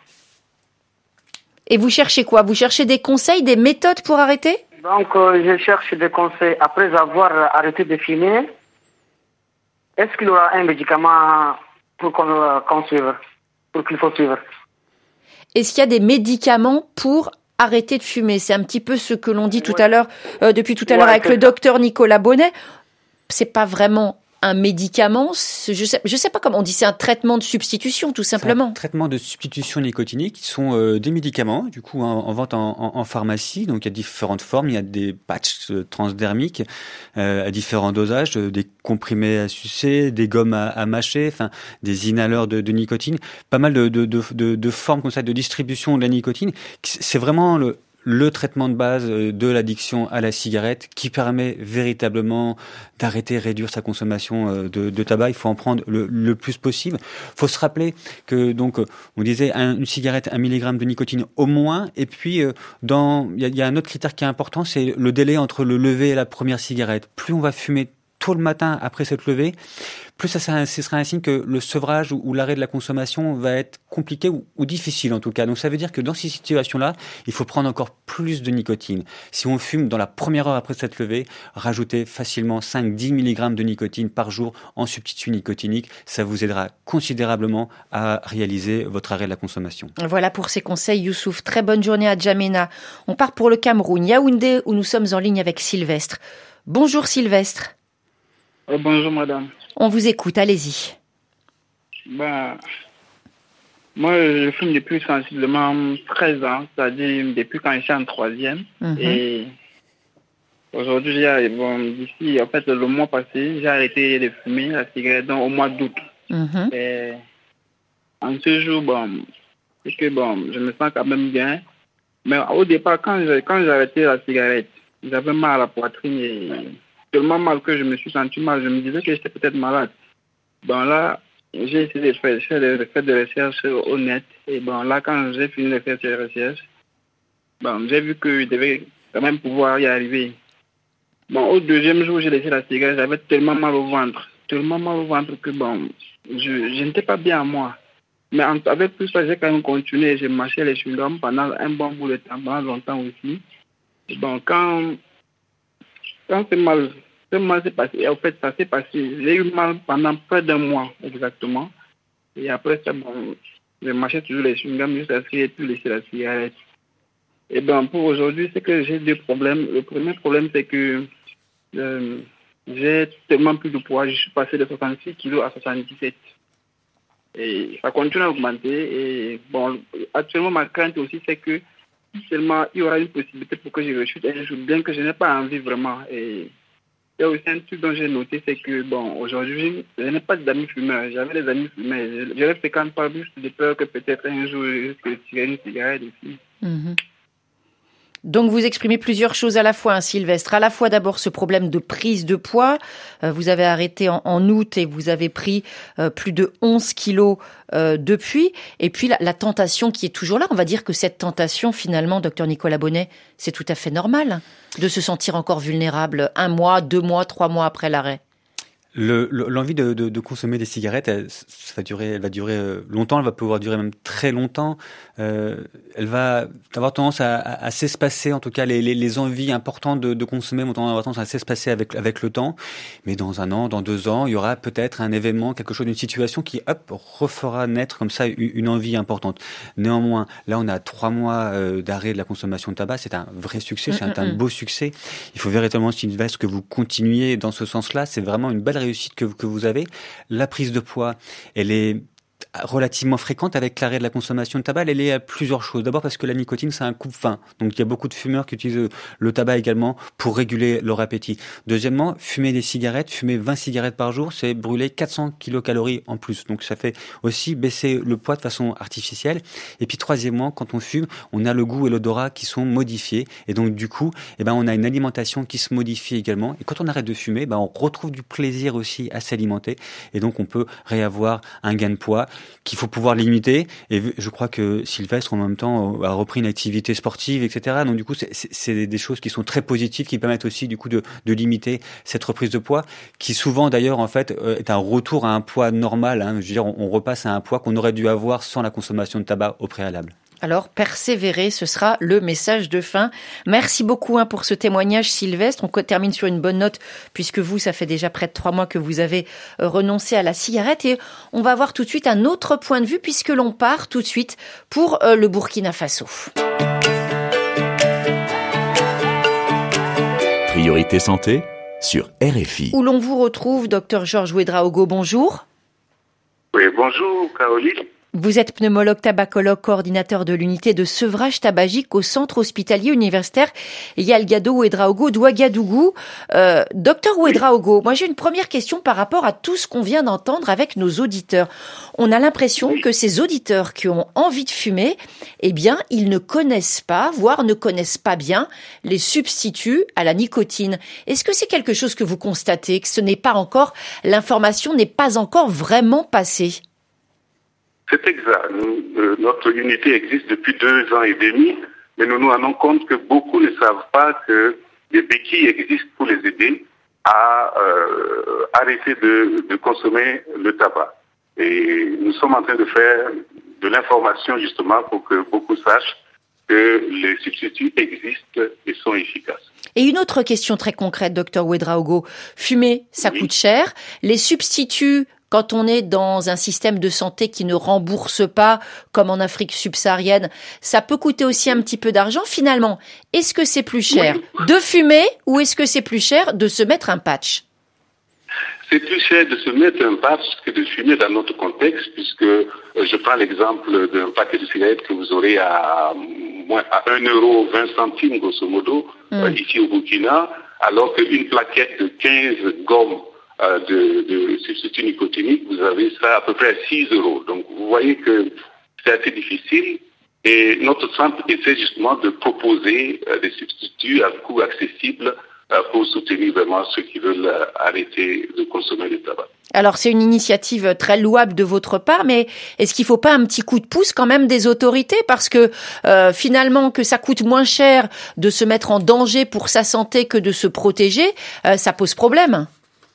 Et vous cherchez quoi? Vous cherchez des conseils, des méthodes pour arrêter? Donc, je cherche des conseils. Après avoir arrêté de fumer, est-ce qu'il y aura un médicament pour qu'on suive, pour qu'il faut suivre? Est-ce qu'il y a des médicaments pour arrêter de fumer? C'est un petit peu ce que l'on dit depuis tout à l'heure avec le docteur Nicolas Bonnet. C'est pas vraiment un médicament, je sais pas comment on dit, c'est un traitement de substitution tout simplement. C'est un traitement de substitution nicotinique qui sont des médicaments du coup en vente en pharmacie. Donc il y a différentes formes, il y a des patchs transdermiques à différents dosages, des comprimés à sucer, des gommes à mâcher, enfin des inhaleurs de nicotine, pas mal de formes comme ça de distribution de la nicotine. C'est vraiment le traitement de base de l'addiction à la cigarette qui permet véritablement d'arrêter, réduire sa consommation de tabac. Il faut en prendre le plus possible. Il faut se rappeler que, donc, on disait une cigarette, 1 milligramme de nicotine au moins. Et puis, il y a un autre critère qui est important, c'est le délai entre le lever et la première cigarette. Plus on va fumer tôt le matin après cette levée, plus ce sera un signe que le sevrage ou l'arrêt de la consommation va être compliqué ou difficile en tout cas. Donc ça veut dire que dans ces situations-là, il faut prendre encore plus de nicotine. Si on fume dans la première heure après cette levée, rajouter facilement 5-10 mg de nicotine par jour en substitut nicotinique, ça vous aidera considérablement à réaliser votre arrêt de la consommation. Voilà pour ces conseils, Youssouf. Très bonne journée à N'Djamena. On part pour le Cameroun, Yaoundé, où nous sommes en ligne avec Sylvestre. Bonjour Sylvestre. Bonjour madame. On vous écoute, allez-y. Moi je fume depuis sensiblement 13 ans, c'est-à-dire depuis quand je suis en 3e. Et aujourd'hui, d'ici, en fait, le mois passé, j'ai arrêté de fumer la cigarette au mois d'août. Et en ce jour, c'est que je me sens quand même bien. Mais au départ, quand j'ai arrêté la cigarette, j'avais mal à la poitrine et tellement mal que je me suis senti mal. Je me disais que j'étais peut-être malade. Bon là, j'ai essayé de faire des recherches au net. Et bon là, quand j'ai fini de faire ces recherches, bon, j'ai vu que je devais quand même pouvoir y arriver. Bon, au deuxième jour, j'ai laissé la cigarette, j'avais tellement mal au ventre que bon, je n'étais pas bien à moi. Mais avec tout ça, j'ai quand même continué, j'ai marché les chewing-gums pendant un bon bout de temps, pendant longtemps aussi. Et bon, quand c'est mal s'est passé, en fait, ça s'est passé, j'ai eu mal pendant près d'un mois exactement. Et après ça, bon, j'ai marché toujours les chewing-gums jusqu'à ce que j'ai pu laisser la cigarette. Et bien, pour aujourd'hui, c'est que j'ai deux problèmes. Le premier problème, c'est que j'ai tellement plus de poids. Je suis passé de 66 kilos à 77. Et ça continue à augmenter. Et bon, actuellement, ma crainte aussi, c'est que seulement il y aura une possibilité pour que je rechute un jour, bien que je n'ai pas envie vraiment. Et il y a aussi un truc dont j'ai noté, c'est que bon, aujourd'hui, je n'ai pas d'amis fumeurs. J'avais des amis fumeurs. Je les fréquente pas, juste de peur que peut-être un jour, je risque de tirer une cigarette aussi. Mmh. Donc vous exprimez plusieurs choses à la fois, hein, Sylvestre. À la fois d'abord ce problème de prise de poids. Vous avez arrêté en août et vous avez pris plus de 11 kilos depuis. Et puis la tentation qui est toujours là. On va dire que cette tentation, finalement, docteur Nicolas Bonnet, c'est tout à fait normal de se sentir encore vulnérable 1 mois, 2 mois, 3 mois après l'arrêt. L'envie de consommer des cigarettes, elle va durer longtemps, elle va pouvoir durer même très longtemps. Elle va avoir tendance à s'espacer, en tout cas les envies importantes de consommer vont avoir tendance à s'espacer avec le temps. Mais dans 1 an, dans 2 ans, il y aura peut-être un événement, quelque chose, une situation qui refera naître comme ça une envie importante. Néanmoins, là on a 3 mois d'arrêt de la consommation de tabac, c'est un vrai succès, c'est un beau succès. Il faut véritablement, Sylvestre, que vous continuiez dans ce sens-là. C'est vraiment une belle réussite que vous avez. La prise de poids, elle est relativement fréquente avec l'arrêt de la consommation de tabac. Elle est à plusieurs choses. D'abord parce que la nicotine, c'est un coupe-faim. Donc il y a beaucoup de fumeurs qui utilisent le tabac également pour réguler leur appétit. Deuxièmement, fumer des cigarettes, fumer 20 cigarettes par jour, c'est brûler 400 kilocalories en plus. Donc ça fait aussi baisser le poids de façon artificielle. Et puis troisièmement, quand on fume, on a le goût et l'odorat qui sont modifiés. Et donc du coup, on a une alimentation qui se modifie également. Et quand on arrête de fumer, on retrouve du plaisir aussi à s'alimenter. Et donc on peut réavoir un gain de poids qu'il faut pouvoir limiter. Et je crois que Sylvestre, en même temps, a repris une activité sportive, etc. Donc du coup, c'est des choses qui sont très positives, qui permettent aussi du coup de limiter cette reprise de poids, qui souvent d'ailleurs en fait est un retour à un poids normal. Je veux dire, on repasse à un poids qu'on aurait dû avoir sans la consommation de tabac au préalable. Alors, persévérer, ce sera le message de fin. Merci beaucoup pour ce témoignage, Sylvestre. On termine sur une bonne note, puisque vous, ça fait déjà près de 3 mois que vous avez renoncé à la cigarette. Et on va voir tout de suite un autre point de vue, puisque l'on part tout de suite pour le Burkina Faso. Priorité santé sur RFI. Où l'on vous retrouve, docteur Georges Ouedraogo, bonjour. Oui, bonjour Caroline. Vous êtes pneumologue tabacologue, coordinateur de l'unité de sevrage tabagique au centre hospitalier universitaire Yalgado Ouedraogo d'Ouagadougou. Docteur Ouedraogo, moi j'ai une première question par rapport à tout ce qu'on vient d'entendre avec nos auditeurs. On a l'impression que ces auditeurs qui ont envie de fumer, ils ne connaissent pas, voire ne connaissent pas bien les substituts à la nicotine. Est-ce que c'est quelque chose que vous constatez, que ce n'est pas encore, l'information n'est pas encore vraiment passée? C'est exact. Notre unité existe depuis 2 ans et demi, mais nous nous rendons compte que beaucoup ne savent pas que des béquilles existent pour les aider à arrêter de consommer le tabac. Et nous sommes en train de faire de l'information justement pour que beaucoup sachent que les substituts existent et sont efficaces. Et une autre question très concrète, docteur Ouedraogo. Fumer, ça coûte cher. Les substituts, quand on est dans un système de santé qui ne rembourse pas, comme en Afrique subsaharienne, ça peut coûter aussi un petit peu d'argent. Finalement, est-ce que c'est plus cher de fumer ou est-ce que c'est plus cher de se mettre un patch? C'est plus cher de se mettre un patch que de fumer dans notre contexte, puisque je prends l'exemple d'un paquet de cigarettes que vous aurez à 1,20 € grosso modo, ici au Burkina, alors qu'une plaquette de 15 gommes de substituts nicotiniques, vous avez ça à peu près à 6 €. Donc vous voyez que c'est assez difficile Et notre centre essaie justement de proposer des substituts à coût accessible pour soutenir vraiment ceux qui veulent arrêter de consommer le tabac. Alors c'est une initiative très louable de votre part, mais est-ce qu'il ne faut pas un petit coup de pouce quand même des autorités, parce que finalement que ça coûte moins cher de se mettre en danger pour sa santé que de se protéger, ça pose problème.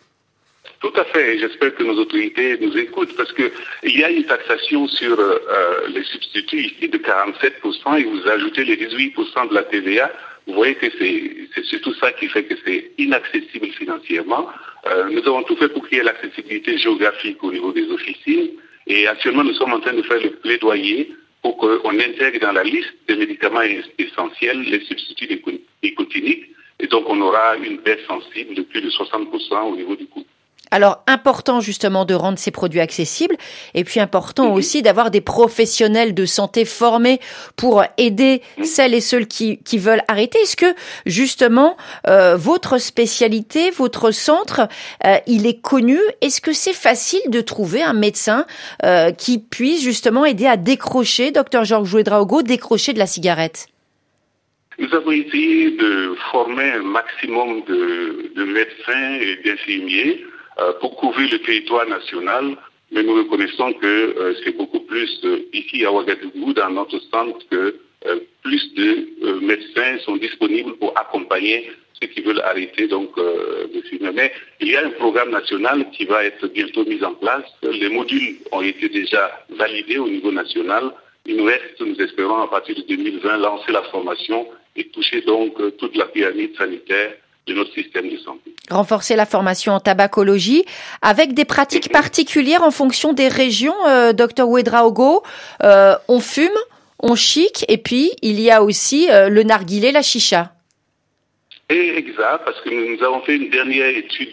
Tout à fait. J'espère que nos autorités nous écoutent, parce que il y a une taxation sur les substituts ici de 47% et vous ajoutez les 18% de la TVA. Vous voyez que c'est surtout ça qui fait que c'est inaccessible financièrement. Nous avons tout fait pour créer l'accessibilité géographique au niveau des officines, et actuellement nous sommes en train de faire le plaidoyer pour qu'on intègre dans la liste des médicaments essentiels les substituts nicotiniques, et donc on aura une baisse sensible de plus de 60% au niveau du coût. Alors, important justement de rendre ces produits accessibles, et puis important aussi d'avoir des professionnels de santé formés pour aider celles et ceux qui veulent arrêter. Est-ce que justement votre spécialité, votre centre, il est connu? Est-ce que c'est facile de trouver un médecin qui puisse justement aider à décrocher, Dr Georges Ouedraogo, décrocher de la cigarette? Nous avons essayé de former un maximum de médecins et d'infirmiers pour couvrir le territoire national, mais nous reconnaissons que c'est beaucoup plus ici à Ouagadougou, dans notre centre, que plus de médecins sont disponibles pour accompagner ceux qui veulent arrêter donc de fumer. Mais il y a un programme national qui va être bientôt mis en place. Les modules ont été déjà validés au niveau national. Il nous reste, nous espérons, à partir de 2020, lancer la formation et toucher donc toute la pyramide sanitaire de notre système de santé. Renforcer la formation en tabacologie avec des pratiques particulières en fonction des régions, Dr Ouedraogo. On fume, on chic, et puis il y a aussi le narguilé, la chicha. Et exact, parce que nous avons fait une dernière étude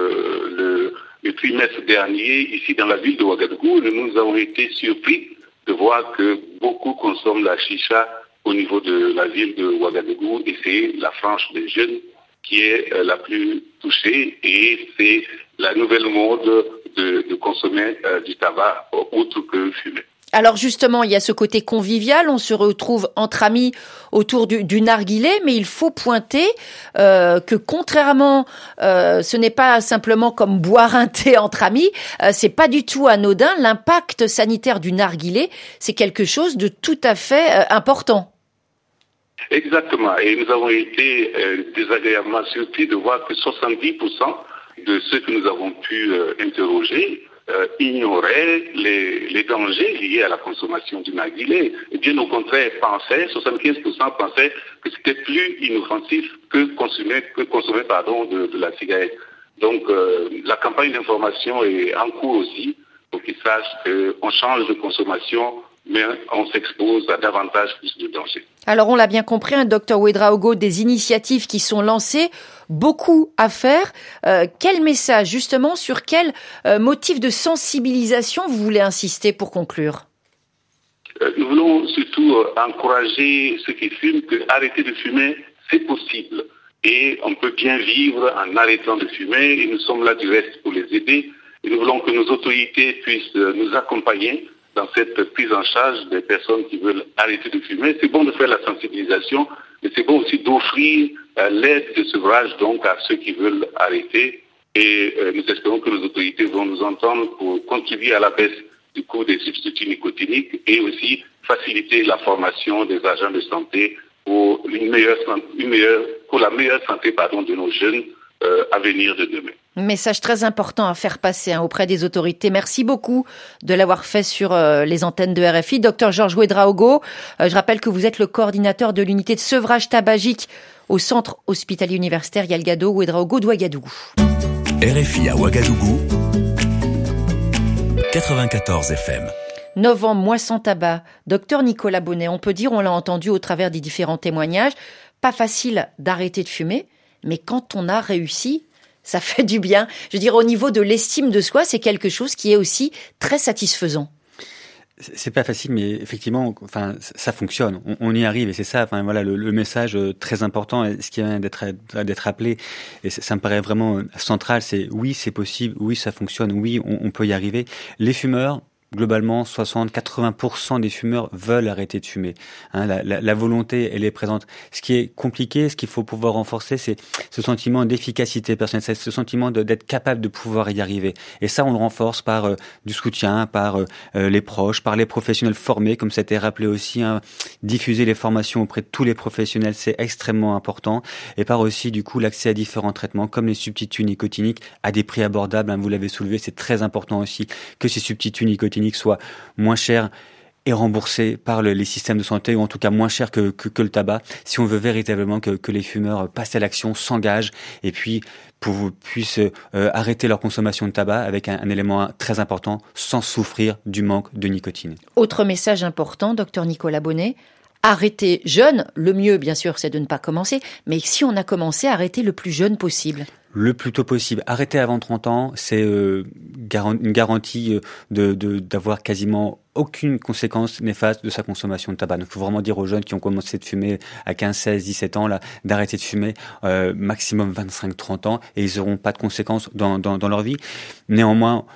le trimestre dernier ici dans la ville de Ouagadougou. Nous avons été surpris de voir que beaucoup consomment la chicha au niveau de la ville de Ouagadougou, et c'est la frange des jeunes qui est la plus touchée, et c'est la nouvelle mode de consommer du tabac autre que fumer. Alors justement, il y a ce côté convivial, on se retrouve entre amis autour du narguilé, mais il faut pointer que contrairement, ce n'est pas simplement comme boire un thé entre amis, c'est pas du tout anodin. L'impact sanitaire du narguilé, c'est quelque chose de tout à fait important. Exactement, et nous avons été désagréablement surpris de voir que 70% de ceux que nous avons pu interroger ignoraient les dangers liés à la consommation du narguilé. Et bien au contraire, 75% pensaient que c'était plus inoffensif que consommer de la cigarette. Donc la campagne d'information est en cours aussi, pour qu'ils sachent qu'on change de consommation, mais on s'expose à davantage plus de dangers. Alors on l'a bien compris, Dr Ouedraogo, des initiatives qui sont lancées, beaucoup à faire. Quel message, justement, sur quel motif de sensibilisation vous voulez insister pour conclure? Nous voulons surtout encourager ceux qui fument que arrêter de fumer, c'est possible. Et on peut bien vivre en arrêtant de fumer, et nous sommes là du reste pour les aider. Et nous voulons que nos autorités puissent nous accompagner dans cette prise en charge des personnes qui veulent arrêter de fumer. C'est bon de faire la sensibilisation, mais c'est bon aussi d'offrir l'aide de sevrage donc à ceux qui veulent arrêter. Et nous espérons que nos autorités vont nous entendre pour contribuer à la baisse du coût des substituts nicotiniques et aussi faciliter la formation des agents de santé pour la meilleure santé de nos jeunes à venir de demain. Message très important à faire passer auprès des autorités. Merci beaucoup de l'avoir fait sur les antennes de RFI. Dr Georges Ouedraogo, je rappelle que vous êtes le coordinateur de l'unité de sevrage tabagique au centre hospitalier universitaire Yalgado Ouedraogo d'Ouagadougou. RFI à Ouagadougou, 94 FM. Novembre, mois sans tabac. Docteur Nicolas Bonnet, on peut dire, on l'a entendu au travers des différents témoignages, pas facile d'arrêter de fumer, mais quand on a réussi, ça fait du bien. Je veux dire, au niveau de l'estime de soi, c'est quelque chose qui est aussi très satisfaisant. C'est pas facile, mais effectivement, ça fonctionne. On y arrive, et c'est ça. Le message très important, ce qui vient d'être appelé, et ça me paraît vraiment central. C'est oui, c'est possible. Oui, ça fonctionne. Oui, on peut y arriver. Les fumeurs, globalement 60-80% des fumeurs veulent arrêter de fumer. La volonté, elle est présente. Ce qui est compliqué, ce qu'il faut pouvoir renforcer, c'est ce sentiment d'efficacité personnelle, c'est ce sentiment d'être capable de pouvoir y arriver. Et ça, on le renforce par du soutien, par les proches, par les professionnels formés, comme ça a été rappelé aussi, diffuser les formations auprès de tous les professionnels, c'est extrêmement important. Et par aussi, du coup, l'accès à différents traitements, comme les substituts nicotiniques, à des prix abordables. Vous l'avez soulevé, c'est très important aussi que ces substituts nicotiniques soient moins chers et remboursés par les systèmes de santé, ou en tout cas moins chers que le tabac, si on veut véritablement que les fumeurs passent à l'action, s'engagent, et puis puissent arrêter leur consommation de tabac avec un élément très important, sans souffrir du manque de nicotine. Autre message important, docteur Nicolas Bonnet, arrêter jeune, le mieux bien sûr c'est de ne pas commencer, mais si on a commencé, arrêter le plus jeune possible. Le plus tôt possible. Arrêter avant 30 ans, c'est une garantie d'avoir quasiment aucune conséquence néfaste de sa consommation de tabac. Donc, il faut vraiment dire aux jeunes qui ont commencé de fumer à 15, 16, 17 ans, là, d'arrêter de fumer, maximum 25, 30 ans, et ils n'auront pas de conséquences dans leur vie. Néanmoins,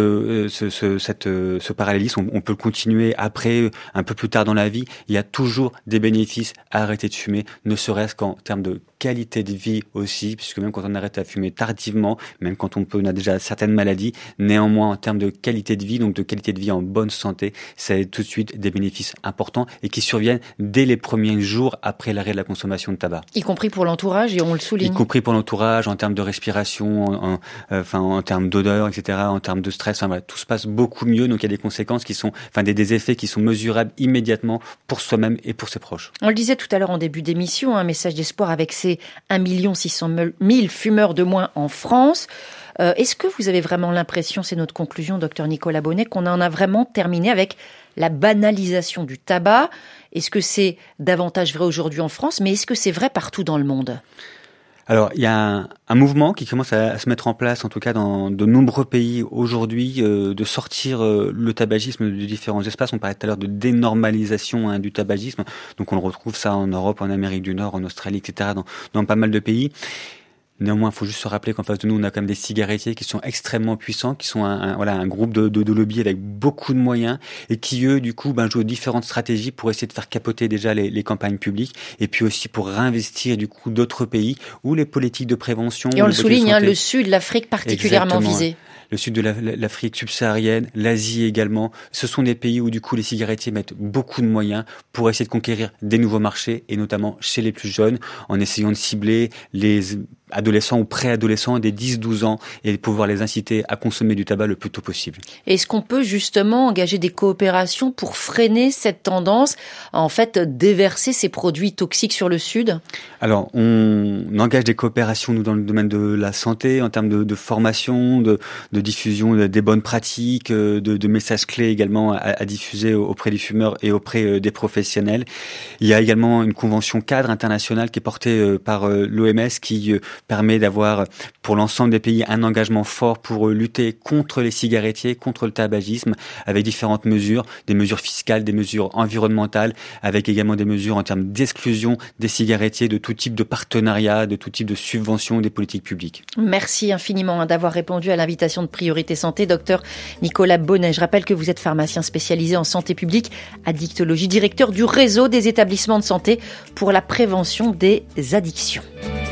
ce parallélisme, on peut le continuer après, un peu plus tard dans la vie. Il y a toujours des bénéfices à arrêter de fumer, ne serait-ce qu'en termes de qualité de vie aussi, puisque même quand on arrête à fumer tardivement, même quand on a déjà certaines maladies, néanmoins en termes de qualité de vie, donc de qualité de vie en bonne santé, ça a tout de suite des bénéfices importants et qui surviennent dès les premiers jours après l'arrêt de la consommation de tabac. Y compris pour l'entourage, et on le souligne. Y compris pour l'entourage, en termes de respiration, en termes d'odeur, etc., en termes de stress, voilà, tout se passe beaucoup mieux, donc il y a des conséquences qui sont, des effets qui sont mesurables immédiatement pour soi-même et pour ses proches. On le disait tout à l'heure en début d'émission, un message d'espoir avec ces 1 600 000 fumeurs de moins en France. Est-ce que vous avez vraiment l'impression, c'est notre conclusion, docteur Nicolas Bonnet, qu'on en a vraiment terminé avec la banalisation du tabac? Est-ce que c'est davantage vrai aujourd'hui en France, mais est-ce que c'est vrai partout dans le monde? Alors, il y a un mouvement qui commence à se mettre en place, en tout cas dans de nombreux pays aujourd'hui, de sortir le tabagisme de différents espaces. On parlait tout à l'heure de dénormalisation du tabagisme. Donc, on le retrouve ça en Europe, en Amérique du Nord, en Australie, etc., dans pas mal de pays. Néanmoins, il faut juste se rappeler qu'en face de nous, on a quand même des cigarettiers qui sont extrêmement puissants, qui sont un groupe de lobby avec beaucoup de moyens et qui, eux, du coup, jouent différentes stratégies pour essayer de faire capoter déjà les campagnes publiques et puis aussi pour réinvestir, du coup, d'autres pays où les politiques de prévention... Et on le souligne, le sud, l'Afrique particulièrement visée. Le sud de l'Afrique subsaharienne, l'Asie également. Ce sont des pays où, du coup, les cigarettiers mettent beaucoup de moyens pour essayer de conquérir des nouveaux marchés et notamment chez les plus jeunes en essayant de cibler les adolescents ou préadolescents des 10-12 ans et pouvoir les inciter à consommer du tabac le plus tôt possible. Est-ce qu'on peut justement engager des coopérations pour freiner cette tendance à en fait déverser ces produits toxiques sur le Sud? Alors, on engage des coopérations, nous, dans le domaine de la santé, en termes de formation, de diffusion des bonnes pratiques, de messages clés également à diffuser auprès des fumeurs et auprès des professionnels. Il y a également une convention cadre internationale qui est portée par l'OMS qui permet d'avoir pour l'ensemble des pays un engagement fort pour lutter contre les cigarettiers, contre le tabagisme, avec différentes mesures, des mesures fiscales, des mesures environnementales, avec également des mesures en termes d'exclusion des cigarettiers, de tout type de partenariat, de tout type de subvention des politiques publiques. Merci infiniment d'avoir répondu à l'invitation de Priorité Santé, docteur Nicolas Bonnet. Je rappelle que vous êtes pharmacien spécialisé en santé publique, addictologie, directeur du réseau des établissements de santé pour la prévention des addictions.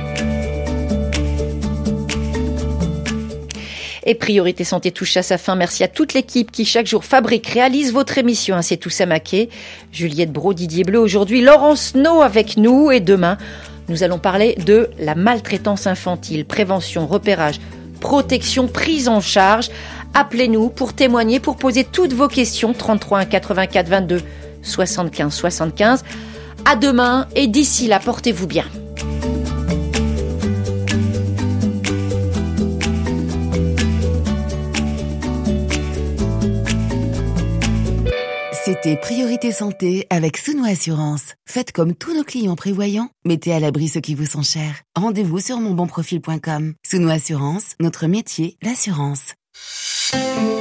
Et Priorité Santé touche à sa fin. Merci à toute l'équipe qui chaque jour fabrique, réalise votre émission. C'est Toussaint Maquet, Juliette Brault, Didier Bleu. Aujourd'hui, Laurence No avec nous. Et demain, nous allons parler de la maltraitance infantile, prévention, repérage, protection, prise en charge. Appelez-nous pour témoigner, pour poser toutes vos questions. 33 1 84 22 75 75. À demain et d'ici là, portez-vous bien. C'était Priorité Santé avec Souno Assurance. Faites comme tous nos clients prévoyants. Mettez à l'abri ceux qui vous sont chers. Rendez-vous sur monbonprofil.com. Souno Assurance, notre métier, l'assurance.